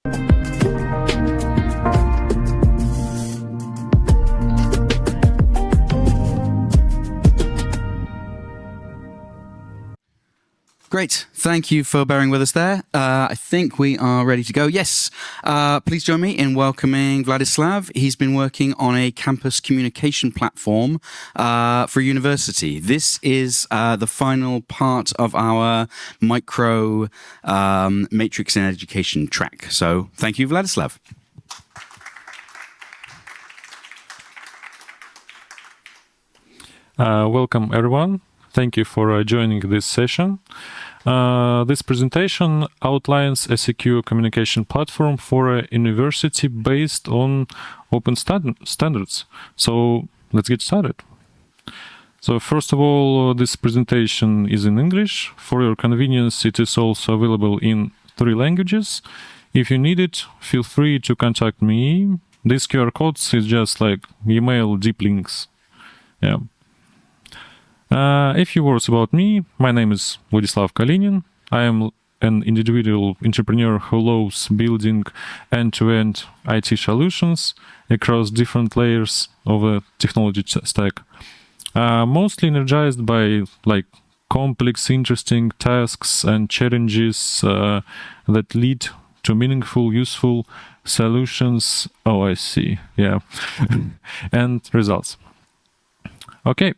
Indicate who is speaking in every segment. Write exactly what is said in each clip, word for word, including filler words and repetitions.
Speaker 1: Great. Thank you for bearing with us there. Uh, I think we are ready to go. Yes. Uh, please join me in welcoming Vladislav. He's been working on a campus communication platform uh, for a university. This is uh, the final part of our micro um, matrix in education track. So thank you, Vladislav.
Speaker 2: Uh, welcome, everyone. Thank you for uh, joining this session. Uh, this presentation outlines a secure communication platform for a university based on open stand standards. So let's get started. So first of all, uh, this presentation is in English. For your convenience, it is also available in three languages. If you need it, feel free to contact me. This Q R code is just like email deep links. Yeah. Uh, a few words about me. My name is Vladislav Kalinin. I am an individual entrepreneur who loves building end-to-end I T solutions across different layers of a technology stack. Uh, mostly energized by like complex, interesting tasks and challenges uh, that lead to meaningful, useful solutions. Oh, I see. Yeah. And results. Okay.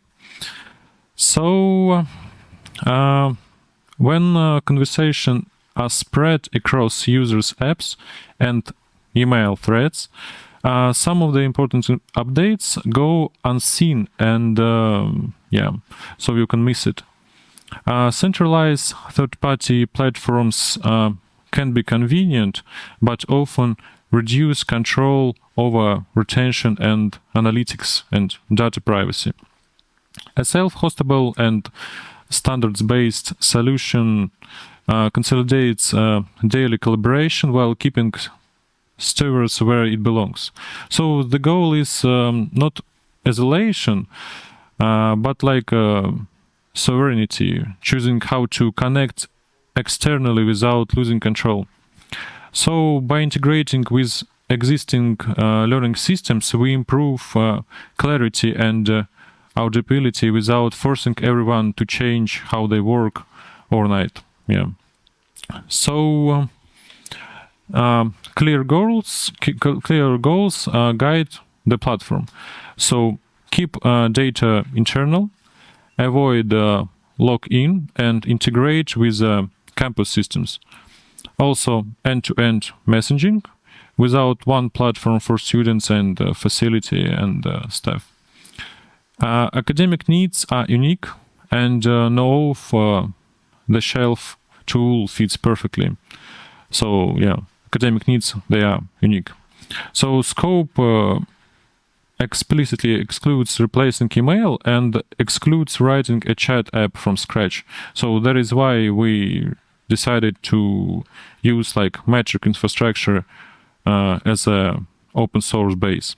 Speaker 2: So, uh, when uh, conversation are spread across users' apps and email threads, uh, some of the important updates go unseen, and uh, yeah, so you can miss it. Uh, centralized third-party platforms uh, can be convenient, but often reduce control over retention and analytics and data privacy. A self-hostable and standards-based solution uh, consolidates uh, daily collaboration while keeping stewards where it belongs. So the goal is um, not isolation, uh, but like uh, sovereignty, choosing how to connect externally without losing control. So by integrating with existing uh, learning systems, we improve uh, clarity and uh, audibility without forcing everyone to change how they work overnight. Yeah. So uh, uh, clear goals, clear goals uh, guide the platform. So keep uh, data internal, avoid uh, lock-in, and integrate with uh, campus systems. Also, end-to-end messaging without one platform for students and uh, facility and uh, staff. Uh, academic needs are unique, and uh, no off-the-shelf tool fits perfectly. So, yeah, academic needs, they are unique. So, scope uh, explicitly excludes replacing email and excludes writing a chat app from scratch. So, that is why we decided to use like metric infrastructure uh, as a open source base.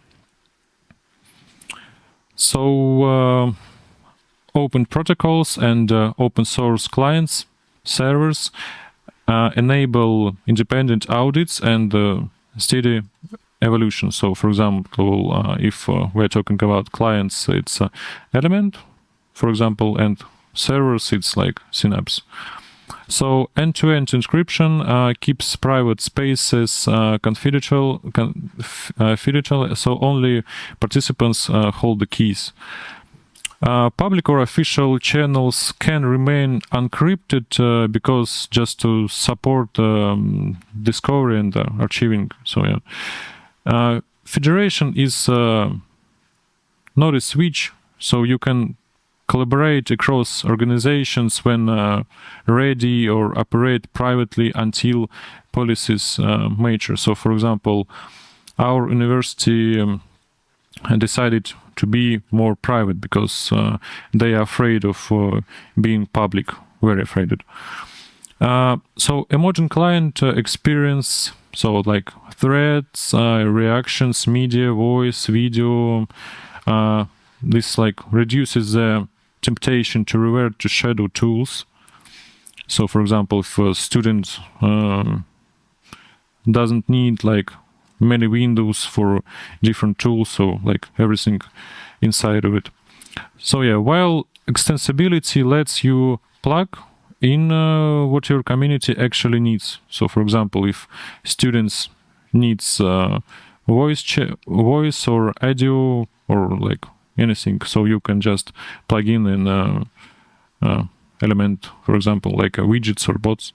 Speaker 2: So, uh, open protocols and uh, open source clients, servers uh, enable independent audits and uh, steady evolution. So, for example, uh, if uh, we're talking about clients, it's uh, Element, for example, and servers, it's like Synapse. So, end-to-end encryption uh, keeps private spaces uh, confidential, con uh, confidential, so only participants uh, hold the keys. Uh, public or official channels can remain encrypted uh, because just to support um, discovery and uh, archiving. So, yeah. Uh, federation is uh, not a switch, so you can collaborate across organizations when uh, ready or operate privately until policies uh, mature. So, for example, our university um, decided to be more private because uh, they are afraid of uh, being public, very afraid. Uh, so, a modern client uh, experience, so like threads, uh, reactions, media, voice, video, uh, this like reduces the temptation to revert to shadow tools. So, for example, if a student um, doesn't need like many windows for different tools, so like everything inside of it. So yeah, while extensibility lets you plug in uh, what your community actually needs. So for example, if students needs uh, voice ch- voice or audio or like anything, so you can just plug in an uh, uh, element, for example, like uh, widgets or bots.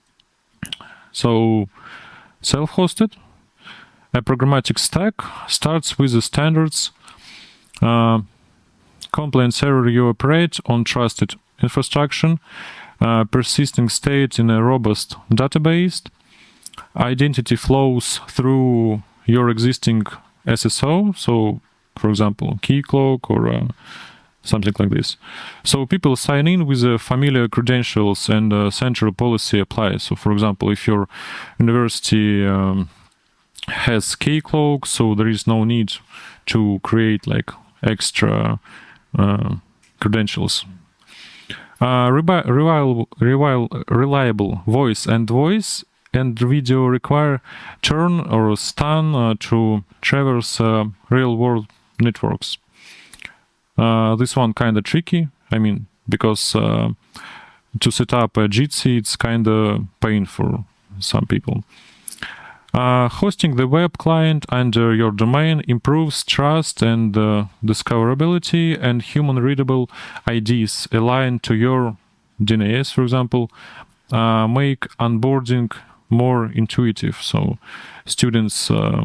Speaker 2: So self-hosted, a programmatic stack starts with the standards uh, compliant server. You operate on trusted infrastructure, uh, persisting state in a robust database. Identity flows through your existing S S O, so for example, Keycloak or uh, something like this. So people sign in with uh, familiar credentials and uh, central policy applies. So for example, if your university um, has Keycloak, so there is no need to create like extra uh, credentials. Uh, rebi- reliable, reliable, reliable voice and voice and video require turn or stun uh, to traverse uh, real-world networks. Uh, this one kind of tricky. I mean, because uh, to set up a Jitsi, it's kind of pain for some people. Uh, hosting the web client under your domain improves trust and uh, discoverability, and human-readable I Ds aligned to your D N A S, for example, uh, make onboarding more intuitive. So students, uh,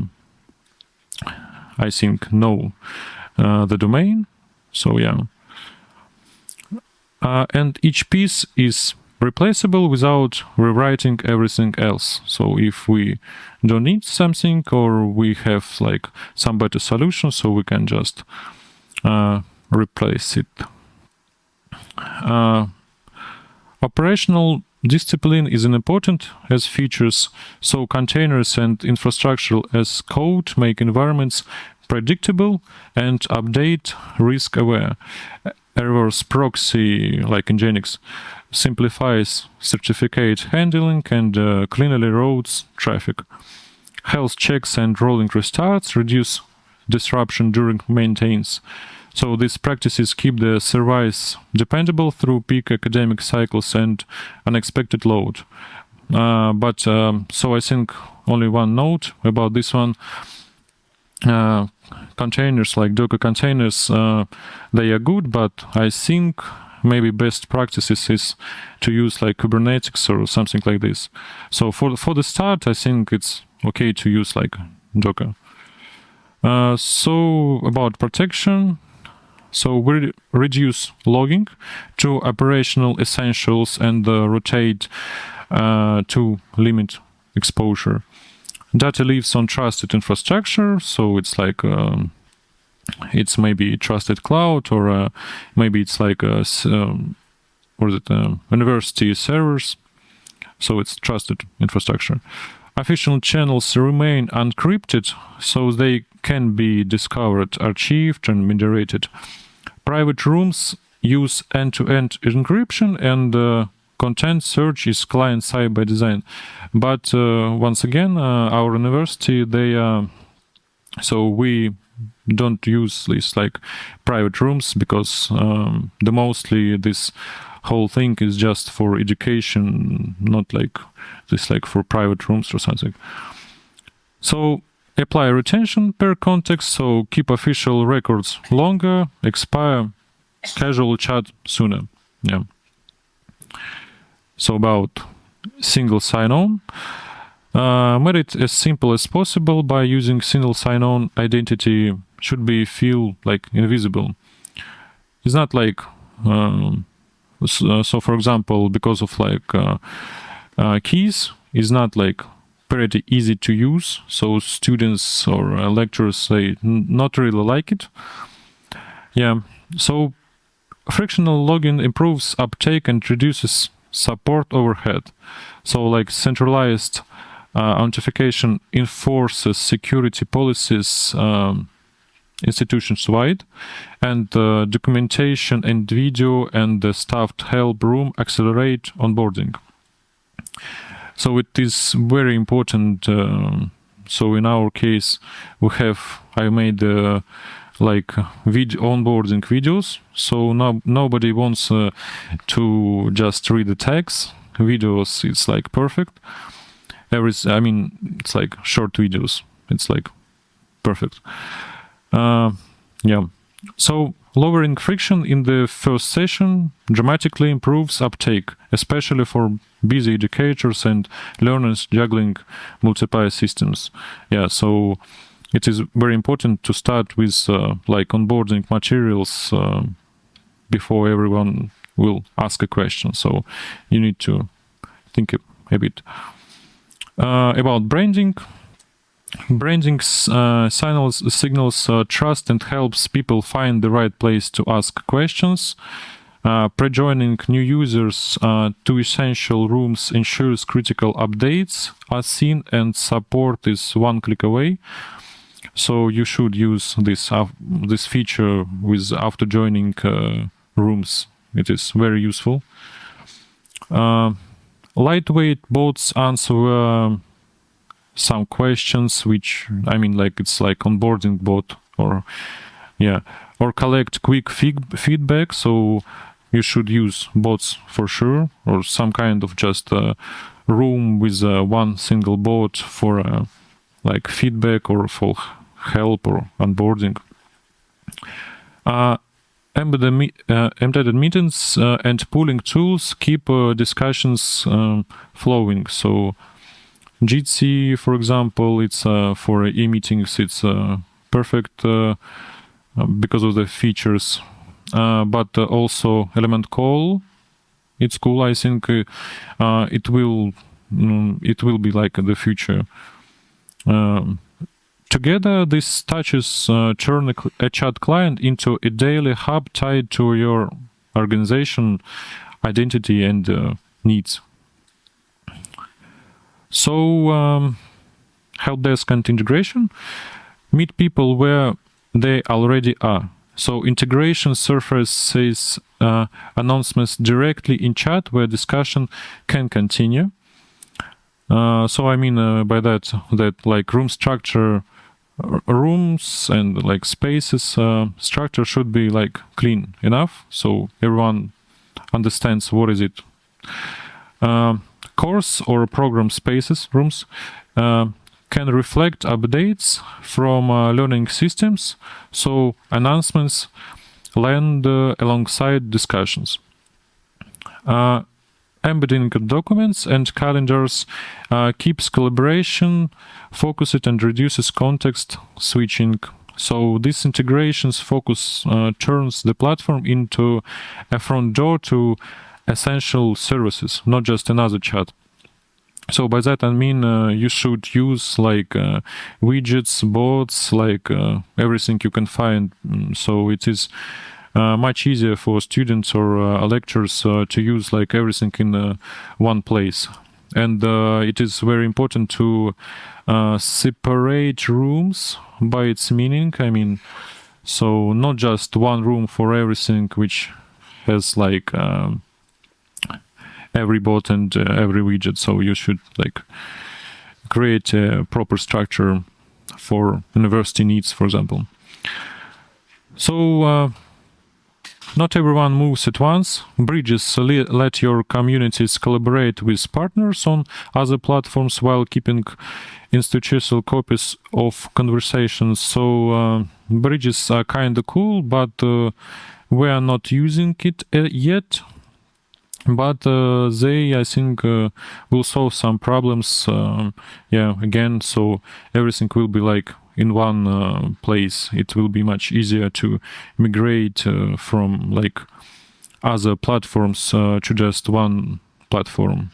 Speaker 2: I think, know uh, the domain. So yeah. Uh, and each piece is replaceable without rewriting everything else. So if we don't need something or we have like some better solution, so we can just uh, replace it. Uh, operational discipline is important as features. So containers and infrastructure as code make environments predictable and update risk aware. A reverse proxy like Nginx simplifies certificate handling and uh, cleanly routes traffic. Health checks and rolling restarts reduce disruption during maintenance. So these practices keep the service dependable through peak academic cycles and unexpected load. Uh, but um, so I think only one note about this one. Uh, containers like Docker containers, uh, they are good, but I think maybe best practices is to use like Kubernetes or something like this. So for for the start, I think it's okay to use like Docker. Uh, so about protection, so we re- reduce logging to operational essentials and uh, rotate uh, to limit exposure. Data lives on trusted infrastructure, so it's like um, it's maybe trusted cloud, or uh, maybe it's like a, um, what is it, uh, university servers. So it's trusted infrastructure. Official channels remain encrypted, so they can be discovered, archived, and moderated. Private rooms use end-to-end encryption, and uh, content search is client-side by design. But uh, once again, uh, our university, they uh, so we don't use these like private rooms, because um, the mostly this whole thing is just for education, not like this like for private rooms or something. So apply retention per context, so keep official records longer, expire casual chat sooner. Yeah. So about single sign-on, uh, made it as simple as possible by using single sign-on. Identity should be feel like invisible. It's not like um, so, so for example, because of like uh, uh, keys is not like pretty easy to use, so students or uh, lecturers they n- not really like it. Yeah, so frictional login improves uptake and reduces support overhead. So like centralized uh, authentication enforces security policies um, institutions-wide, and uh, documentation and video and the staffed help room accelerate onboarding. So it is very important. Uh, so in our case, we have I made uh, like vid- onboarding videos. So now nobody wants uh, to just read the text. Videos, it's like perfect. Every, I mean, it's like short videos. It's like perfect. Uh, yeah. So lowering friction in the first session dramatically improves uptake, especially for busy educators and learners juggling multiple systems. Yeah, so it is very important to start with uh, like onboarding materials uh, before everyone will ask a question. So you need to think a, a bit uh, about branding. Branding uh, signals, signals uh, trust and helps people find the right place to ask questions. Uh, pre-joining new users uh, to essential rooms ensures critical updates are seen and support is one click away. So you should use this uh, this feature with after joining uh, rooms. It is very useful. Uh, lightweight bots answer uh, some questions, which I mean, like it's like onboarding bot, or yeah, or collect quick feed- feedback. So you should use bots for sure, or some kind of just a room with uh, one single bot for uh, like feedback or for help or onboarding. Uh, embedded, me- uh, embedded meetings uh, and pooling tools keep uh, discussions um, flowing. So Jitsi, for example, it's uh, for e-meetings, it's uh, perfect uh, because of the features. Uh, but uh, also Element Call, it's cool. I think uh, uh, it will mm, it will be like the future. Um, together, this touches uh, turn a, a chat client into a daily hub tied to your organization identity and uh, needs. So, um, help desk and integration. Meet people where they already are. So integration surfaces uh, announcements directly in chat where discussion can continue. Uh, so I mean uh, by that that like room structure, r- rooms and like spaces uh, structure should be like clean enough so everyone understands what is it. Uh, course or program spaces rooms uh, can reflect updates from uh, learning systems, so announcements land uh, alongside discussions. Uh, embedding documents and calendars uh, keeps collaboration focused and reduces context switching. So these integrations focus uh, turns the platform into a front door to essential services, not just another chat. So by that I mean uh, you should use like uh, widgets, bots, like uh, everything you can find. So it is uh, much easier for students or uh, lecturers uh, to use like everything in uh, one place. And uh, it is very important to uh, separate rooms by its meaning. I mean, so not just one room for everything, which has like um, every bot and uh, every widget. So you should like create a proper structure for university needs, for example. So uh, not everyone moves at once. Bridges le- let your communities collaborate with partners on other platforms while keeping institutional copies of conversations. So uh, bridges are kind of cool, but uh, we are not using it uh, yet. But uh, they, I think, uh, will solve some problems. Uh, yeah, again, so everything will be like in one uh, place. It will be much easier to migrate uh, from like other platforms uh, to just one platform.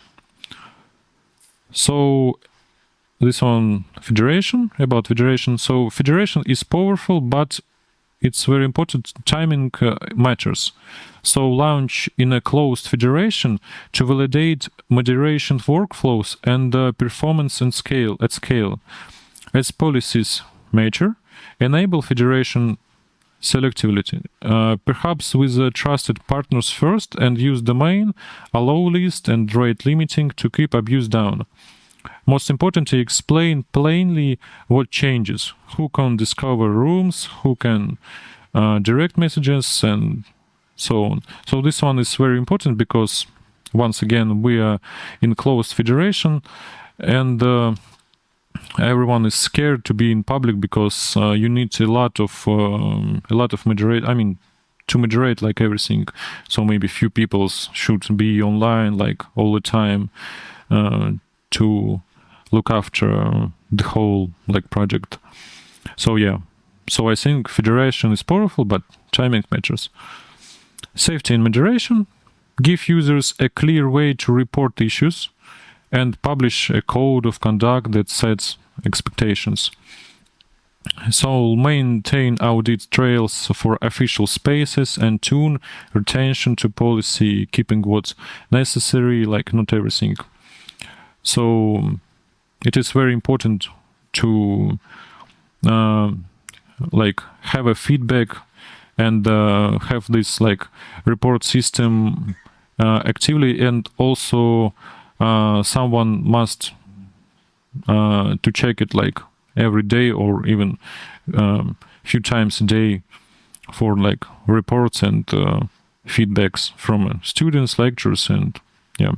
Speaker 2: So this one, federation, about federation. So federation is powerful, but it's very important. Timing uh, matters. So launch in a closed federation to validate moderation workflows and uh, performance and scale at scale. As policies matter, enable federation selectivity. Uh, perhaps with uh, trusted partners first and use domain, allow list and rate limiting to keep abuse down. Most importantly, explain plainly what changes, who can discover rooms, who can uh, direct messages, and so on. So this one is very important because, once again, we are in closed federation, and uh, everyone is scared to be in public because uh, you need a lot of um, a lot of moderate. I mean, to moderate like everything. So maybe few people should be online like all the time uh, to look after the whole like project. So yeah, so I think federation is powerful, but timing matters. Safety and moderation. Give users a clear way to report issues and publish a code of conduct that sets expectations. So maintain audit trails for official spaces and tune retention to policy, keeping what's necessary, like not everything. So it is very important to uh, like have a feedback and uh, have this like report system uh, actively, and also uh, someone must uh, to check it like every day or even a um, few times a day for like reports and uh, feedbacks from uh, students, lecturers, and yeah.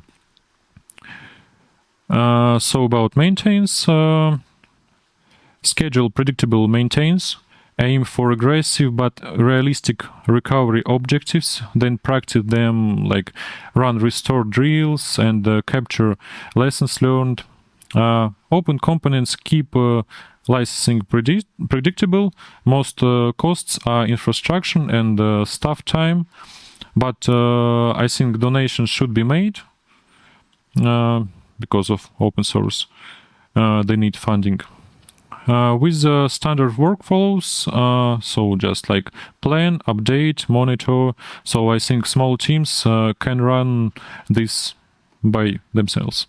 Speaker 2: Uh, so about maintains, uh, schedule predictable maintains, aim for aggressive but realistic recovery objectives, then practice them like run restore drills and uh, capture lessons learned. Uh, open components keep uh, licensing predict predictable. Most uh, costs are infrastructure and uh, staff time, but uh, I think donations should be made. Uh, because of open source, uh, they need funding. Uh, with uh, standard workflows, uh, so just like plan, update, monitor. So I think small teams uh, can run this by themselves.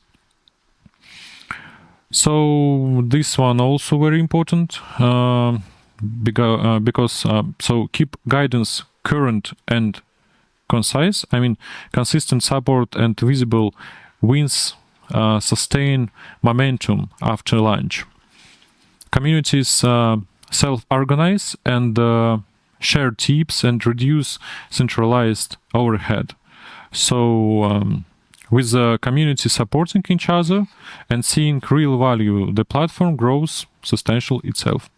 Speaker 2: So this one also very important, uh, because, uh, because uh, so keep guidance current and concise. I mean, consistent support and visible wins Uh, sustain momentum after launch. Communities uh, self-organize and uh, share tips and reduce centralized overhead. So um, with the community supporting each other and seeing real value, the platform grows substantial itself.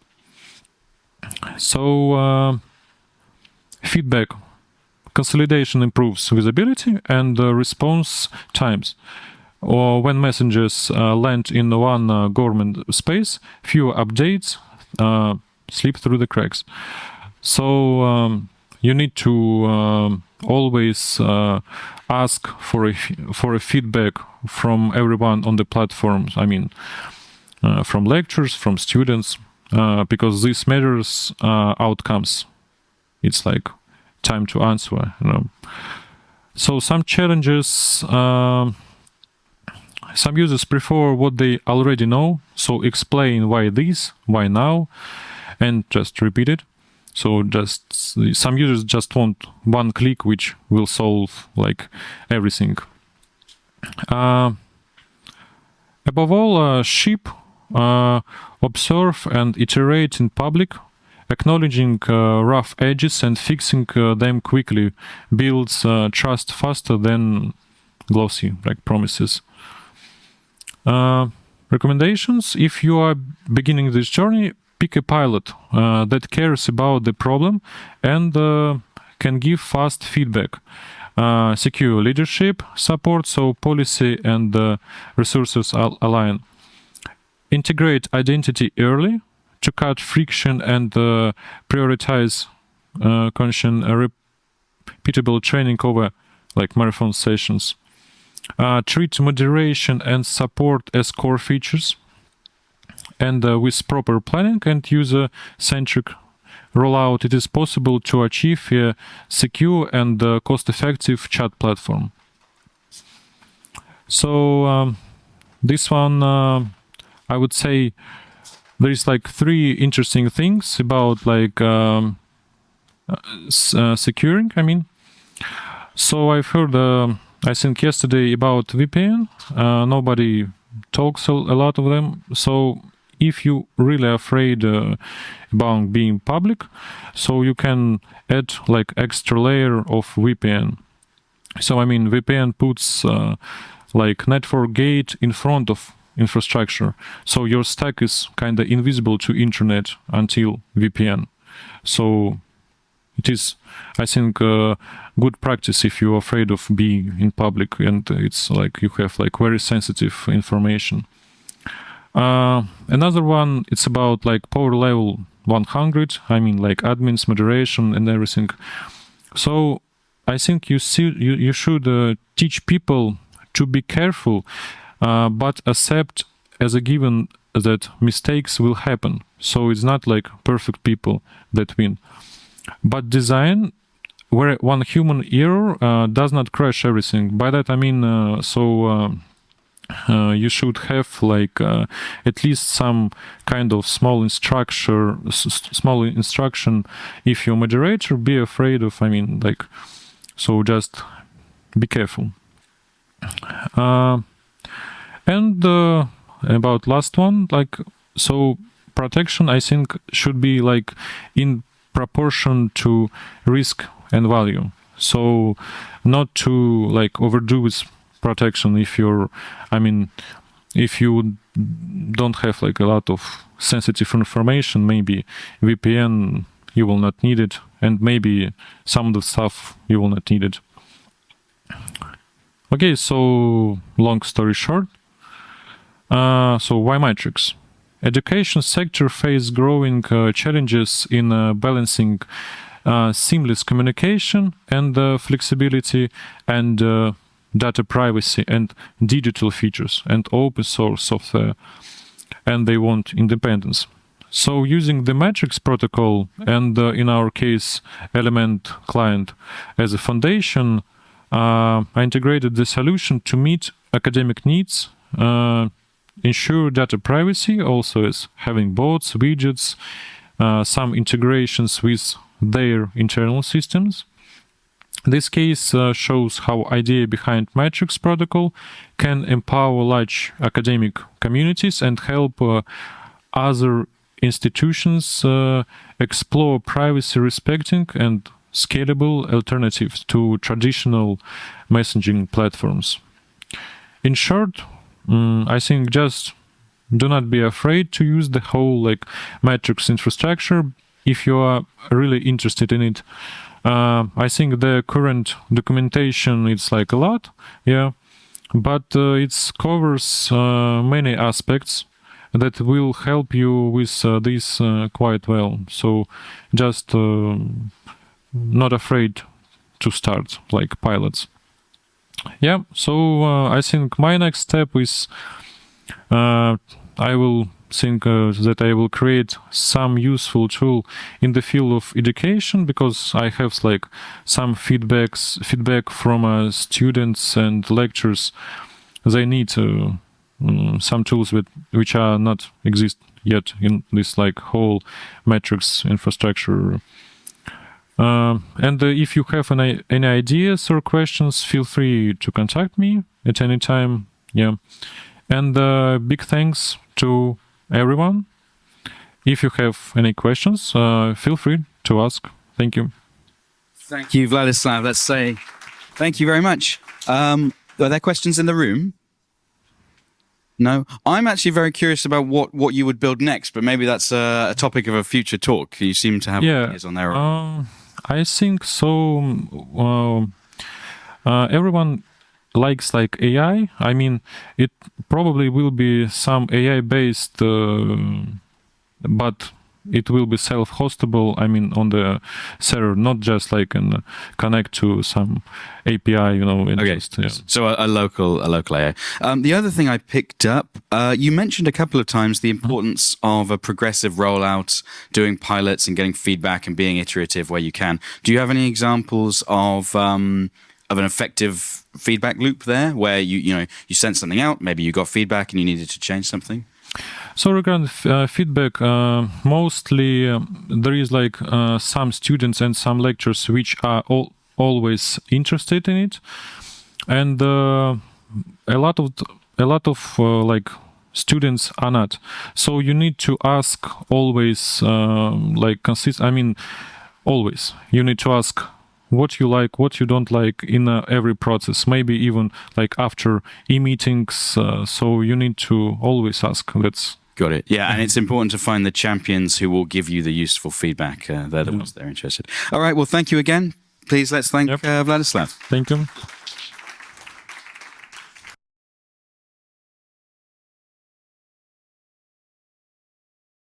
Speaker 2: So uh, feedback. Consolidation improves visibility and uh, response times. Or when messages uh, land in one uh, government space, fewer updates uh, slip through the cracks. So um, you need to um, always uh, ask for a for a feedback from everyone on the platforms. I mean, uh, from lecturers, from students, uh, because this measures uh, outcomes. It's like time to answer, you know. So some challenges. Uh, Some users prefer what they already know, so explain why this, why now, and just repeat it. So just some users just want one click, which will solve like everything. Uh, above all, uh, ship, uh, observe, and iterate in public. Acknowledging uh, rough edges and fixing uh, them quickly builds uh, trust faster than glossy like promises. Uh, recommendations: if you are beginning this journey, pick a pilot uh, that cares about the problem and uh, can give fast feedback. Uh, secure leadership support, so policy and uh, resources al align. Integrate identity early to cut friction and uh, prioritize uh, conscious, uh, repeatable training over like marathon sessions. Uh, treat moderation and support as core features, and uh, with proper planning and user-centric rollout, it is possible to achieve a secure and uh, cost-effective chat platform. So um, this one, uh, I would say, there is like three interesting things about like um, uh, s- uh, securing, I mean. So I've heard, uh, I think yesterday about V P N. Uh, nobody talks a, a lot of them. So if you really afraid uh, about being public, so you can add like extra layer of V P N. So I mean, V P N puts uh, like network gate in front of infrastructure. So your stack is kind of invisible to internet until V P N. So it is, I think, uh, good practice if you're afraid of being in public and it's like you have like very sensitive information. Uh, another one, it's about like power level one hundred. I mean, like admins, moderation, and everything. So I think you see, you, you should uh, teach people to be careful, uh, but accept as a given that mistakes will happen. So it's not like perfect people that win. But design where one human error uh, does not crash everything. By that I mean, uh, so uh, uh, you should have like uh, at least some kind of small instruction, small instruction. If you're moderator, be afraid of. I mean, like, so just be careful. Uh, and uh, about last one, like, so protection, I think should be like in proportion to risk and value. So not to like overdo with protection if you're, I mean, if you don't have like a lot of sensitive information, maybe V P N you will not need it, and maybe some of the stuff you will not need it. Okay, so long story short, uh, so why Matrix? Education sector face growing uh, challenges in uh, balancing uh, seamless communication and uh, flexibility and uh, data privacy and digital features and open source software, and they want independence. So using the Matrix protocol and uh, in our case Element client as a foundation, uh, I integrated the solution to meet academic needs, uh, ensure data privacy, also as having bots, widgets, uh, some integrations with their internal systems. This case uh, shows how idea behind Matrix protocol can empower large academic communities and help uh, other institutions uh, explore privacy respecting and scalable alternatives to traditional messaging platforms. In short, Mm, I think just do not be afraid to use the whole like Matrix infrastructure if you are really interested in it. Uh, I think the current documentation it's like a lot, yeah, but uh, it covers uh, many aspects that will help you with uh, this uh, quite well. So just uh, not afraid to start like pilots. Yeah, so uh, I think my next step is uh, I will think uh, that I will create some useful tool in the field of education, because I have like some feedbacks feedback from uh, students and lecturers. They need uh, um, some tools with, which are not exist yet in this like whole Matrix infrastructure. Uh, and uh, if you have any, any ideas or questions, feel free to contact me at any time. Yeah. And uh, big thanks to everyone. If you have any questions, uh, feel free to ask. Thank you.
Speaker 1: Thank you, Vladislav. Let's say thank you very much. Um, are there questions in the room? No? I'm actually very curious about what, what you would build next, but maybe that's a, a topic of a future talk. You seem to have
Speaker 2: yeah,
Speaker 1: ideas on there.
Speaker 2: Um, I think so. Uh, uh, everyone likes like A I. I mean, it probably will be some A I-based, uh, but it will be self-hostable. I mean, on the server, not just like an connect to some A P I. You know.
Speaker 1: Okay.
Speaker 2: Just, yeah.
Speaker 1: So a, a local, a local A I. Um, the other thing I picked up, uh, you mentioned a couple of times the importance mm-hmm. of a progressive rollout, doing pilots and getting feedback and being iterative where you can. Do you have any examples of um, of an effective feedback loop there, where you you know you sent something out, maybe you got feedback and you needed to change something?
Speaker 2: So regarding f- uh, feedback, uh, mostly um, there is like uh, some students and some lecturers which are all, always interested in it, and uh, a lot of th- a lot of uh, like students are not. So you need to ask always, um, like consist. I mean, always you need to ask what you like, what you don't like in uh, every process. Maybe even like after e-meetings. Uh, so you need to always ask. That's
Speaker 1: Got it. Yeah, and it's important to find the champions who will give you the useful feedback. Uh, they're the ones that are interested. All right. Well, thank you again. Please let's thank
Speaker 2: Yep.
Speaker 1: uh, Vladislav.
Speaker 2: thank you.